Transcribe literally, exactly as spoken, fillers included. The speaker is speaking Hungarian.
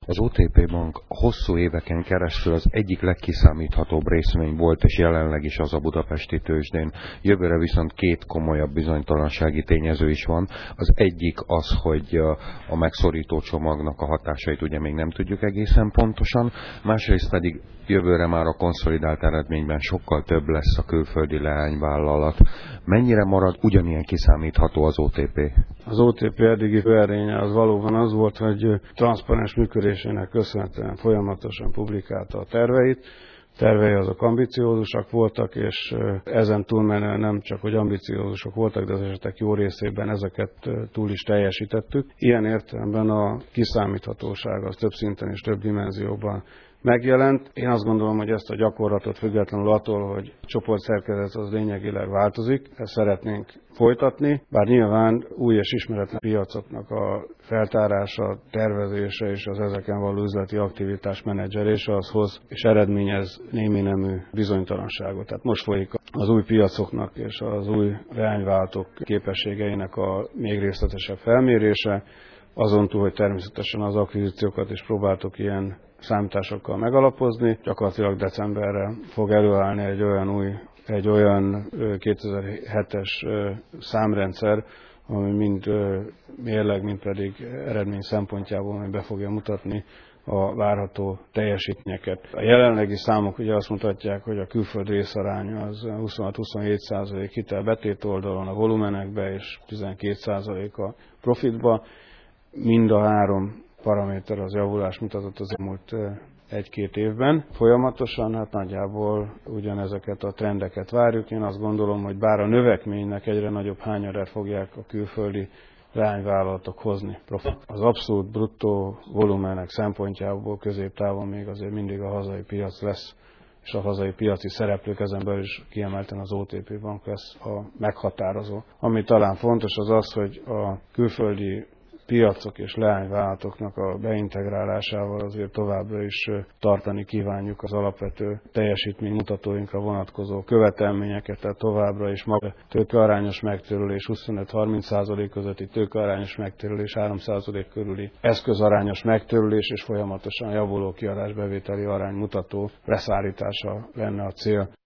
Az o té pé Bank hosszú éveken keresztül az egyik legkiszámíthatóbb részvény volt, és jelenleg is az a budapesti tőzsdén. Jövőre viszont két komolyabb bizonytalansági tényező is van. Az egyik az, hogy a megszorító csomagnak a hatásait ugye még nem tudjuk egészen pontosan, másrészt pedig jövőre már a konszolidált eredményben sokkal több lesz a külföldi leányvállalat. Mennyire marad ugyanilyen kiszámítható az o té pé? Az o té pé eddigi főerénye az valóban az volt, hogy transzparens működésének köszönhetően folyamatosan publikálta a terveit. Tervei azok ambiciózusak voltak, és ezen túlmenően nem csak, hogy ambiciózusok voltak, de az esetek jó részében ezeket túl is teljesítettük. Ilyen értelemben a kiszámíthatóság az több szinten és több dimenzióban megjelent. Én azt gondolom, hogy ezt a gyakorlatot függetlenül attól, hogy a csoportszerkezet az lényegileg változik, ezt szeretnénk folytatni, bár nyilván új és ismeretlen piacoknak a feltárása, tervezése és az ezeken való üzleti aktivitás menedzselése az hoz és eredményez némi nemű bizonytalanságot. Tehát most folyik az új piacoknak és az új leányvállalatok képességeinek a még részletesebb felmérése, azon túl, hogy természetesen az akvizíciókat is próbáltuk ilyen számításokkal megalapozni. Gyakorlatilag decemberre fog előállni egy olyan új, egy olyan kétezer-hetes számrendszer, ami mind mérleg, mind pedig eredmény szempontjából be fogja mutatni a várható teljesítményeket. A jelenlegi számok ugye azt mutatják, hogy a külföldi részarány az huszonhat-huszonhét százalék hitel-betét oldalon a volumenekbe és tizenkét százalék a profitba. Mind a három paraméter az javulás mutatott az elmúlt egy-két évben. Folyamatosan, hát nagyjából ugyanezeket a trendeket várjuk. Én azt gondolom, hogy bár a növekménynek egyre nagyobb hányadát fogják a külföldi leányvállalatok hozni profit. Az abszolút bruttó volumenek szempontjából középtávon még azért mindig a hazai piac lesz, és a hazai piaci szereplők, ezen belül is kiemelten az o té pé Bank lesz a meghatározó. Ami talán fontos az az, hogy a külföldi piacok és leányvállalatoknak a beintegrálásával azért továbbra is tartani kívánjuk az alapvető teljesítménymutatóinkra vonatkozó követelményeket, tehát továbbra is maga tőkearányos megtérülés huszonöt-harminc százalék közötti tőkearányos megtérülés, három százalék körüli eszközarányos megtérülés és folyamatosan javuló kiadásbevételi arány mutató leszállítása lenne a cél.